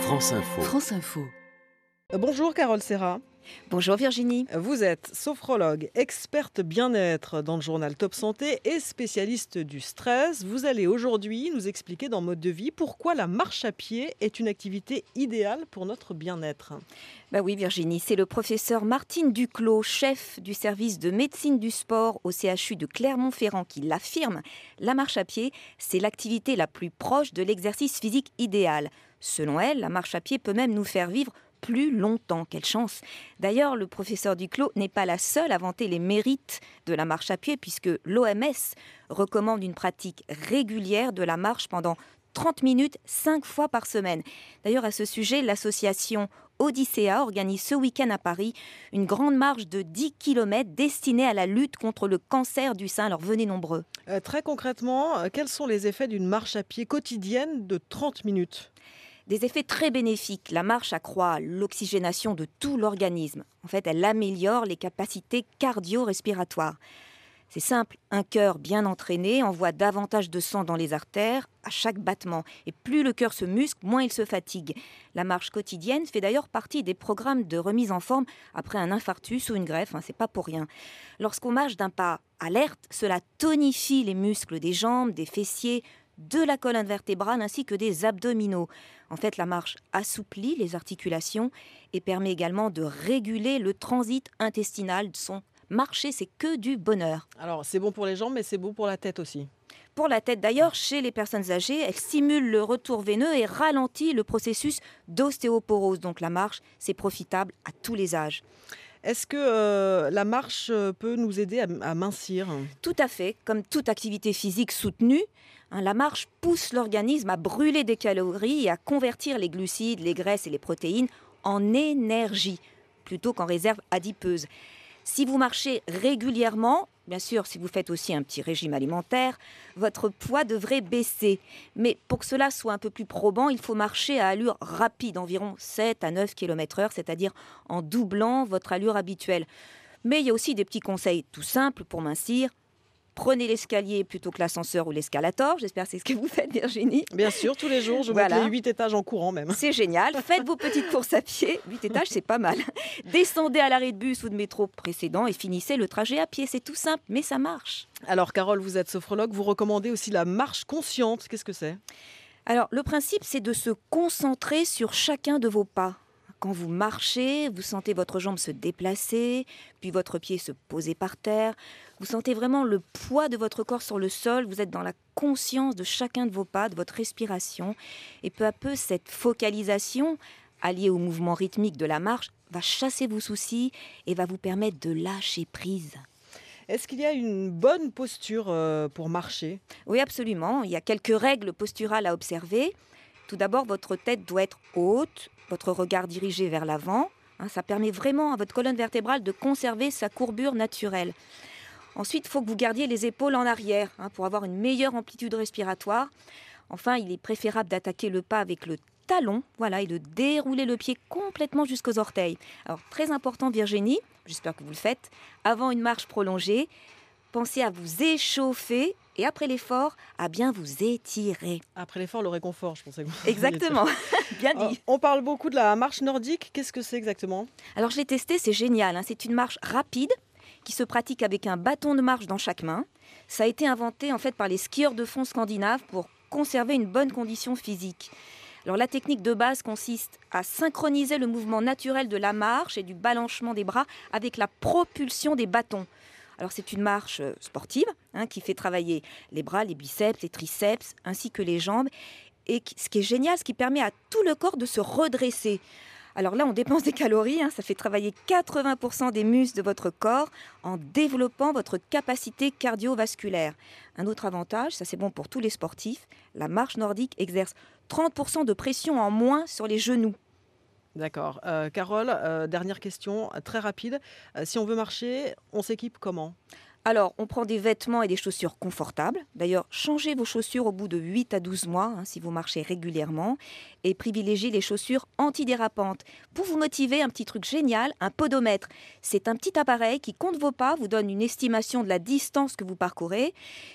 France Info. France Info. Bonjour Carole Serra. Bonjour Virginie. Vous êtes sophrologue, experte bien-être dans le journal Top Santé et spécialiste du stress. Vous allez aujourd'hui nous expliquer dans Mode de vie pourquoi la marche à pied est une activité idéale pour notre bien-être. Oui Virginie, c'est le professeur Martine Duclos, chef du service de médecine du sport au CHU de Clermont-Ferrand qui l'affirme. La marche à pied, c'est l'activité la plus proche de l'exercice physique idéal. Selon elle, la marche à pied peut même nous faire vivre plus longtemps. Quelle chance! D'ailleurs, le professeur Duclos n'est pas la seule à vanter les mérites de la marche à pied puisque l'OMS recommande une pratique régulière de la marche pendant 30 minutes, 5 fois par semaine. D'ailleurs, à ce sujet, l'association Odyssea organise ce week-end à Paris une grande marche de 10 km destinée à la lutte contre le cancer du sein. Alors venez nombreux. Très concrètement, quels sont les effets d'une marche à pied quotidienne de 30 minutes ? Des effets très bénéfiques. La marche accroît l'oxygénation de tout l'organisme. En fait, elle améliore les capacités cardio-respiratoires. C'est simple, un cœur bien entraîné envoie davantage de sang dans les artères à chaque battement. Et plus le cœur se muscle, moins il se fatigue. La marche quotidienne fait d'ailleurs partie des programmes de remise en forme après un infarctus ou une greffe. C'est pas pour rien. Lorsqu'on marche d'un pas alerte, cela tonifie les muscles des jambes, des fessiers, de la colonne vertébrale ainsi que des abdominaux. En fait, la marche assouplit les articulations et permet également de réguler le transit intestinal. Marcher, c'est que du bonheur. Alors, c'est bon pour les jambes, mais c'est bon pour la tête aussi. Pour la tête d'ailleurs, chez les personnes âgées, elle stimule le retour veineux et ralentit le processus d'ostéoporose. Donc la marche, c'est profitable à tous les âges. Est-ce que la marche peut nous aider à mincir ? Tout à fait. Comme toute activité physique soutenue, la marche pousse l'organisme à brûler des calories et à convertir les glucides, les graisses et les protéines en énergie, plutôt qu'en réserve adipeuse. Si vous marchez régulièrement, bien sûr, si vous faites aussi un petit régime alimentaire, votre poids devrait baisser. Mais pour que cela soit un peu plus probant, il faut marcher à allure rapide, environ 7 à 9 km/h, c'est-à-dire en doublant votre allure habituelle. Mais il y a aussi des petits conseils tout simples pour mincir. Prenez l'escalier plutôt que l'ascenseur ou l'escalator. J'espère que c'est ce que vous faites, Virginie. Bien sûr, tous les jours, je monte les 8 étages en courant même. C'est génial. Faites vos petites courses à pied. 8 étages, c'est pas mal. Descendez à l'arrêt de bus ou de métro précédent et finissez le trajet à pied. C'est tout simple, mais ça marche. Alors, Carole, vous êtes sophrologue. Vous recommandez aussi la marche consciente. Qu'est-ce que c'est ? Alors, le principe, c'est de se concentrer sur chacun de vos pas. Quand vous marchez, vous sentez votre jambe se déplacer, puis votre pied se poser par terre. Vous sentez vraiment le poids de votre corps sur le sol. Vous êtes dans la conscience de chacun de vos pas, de votre respiration. Et peu à peu, cette focalisation, alliée au mouvement rythmique de la marche, va chasser vos soucis et va vous permettre de lâcher prise. Est-ce qu'il y a une bonne posture pour marcher ? Oui, absolument. Il y a quelques règles posturales à observer. Tout d'abord, votre tête doit être haute, votre regard dirigé vers l'avant. Ça permet vraiment à votre colonne vertébrale de conserver sa courbure naturelle. Ensuite, il faut que vous gardiez les épaules en arrière pour avoir une meilleure amplitude respiratoire. Enfin, il est préférable d'attaquer le pas avec le talon, et de dérouler le pied complètement jusqu'aux orteils. Alors, très important, Virginie, j'espère que vous le faites, avant une marche prolongée, pensez à vous échauffer et après l'effort, à bien vous étirer. Après l'effort, le réconfort, je pensais que vous Exactement, bien dit. On parle beaucoup de la marche nordique. Qu'est-ce que c'est exactement ? Alors, je l'ai testé, c'est génial. C'est une marche rapide qui se pratique avec un bâton de marche dans chaque main. Ça a été inventé en fait par les skieurs de fond scandinaves pour conserver une bonne condition physique. Alors, la technique de base consiste à synchroniser le mouvement naturel de la marche et du balancement des bras avec la propulsion des bâtons. Alors, c'est une marche sportive qui fait travailler les bras, les biceps, les triceps, ainsi que les jambes. Et ce qui est génial, ce qui permet à tout le corps de se redresser. Alors là, on dépense des calories, ça fait travailler 80% des muscles de votre corps en développant votre capacité cardiovasculaire. Un autre avantage, ça c'est bon pour tous les sportifs, la marche nordique exerce 30% de pression en moins sur les genoux. D'accord. Carole, dernière question, très rapide. Si on veut marcher, on s'équipe comment ? Alors, on prend des vêtements et des chaussures confortables. D'ailleurs, changez vos chaussures au bout de 8 à 12 mois, si vous marchez régulièrement. Et privilégiez les chaussures antidérapantes. Pour vous motiver, un petit truc génial, un podomètre. C'est un petit appareil qui compte vos pas, vous donne une estimation de la distance que vous parcourez.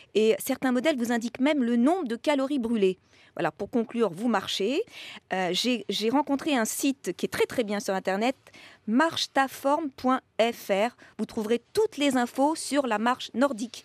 Et certains modèles vous indiquent même le nombre de calories brûlées. Voilà, pour conclure, vous marchez. J'ai rencontré un site qui est très très bien sur Internet, marchetaforme.fr. Vous trouverez toutes les infos sur la marche nordique.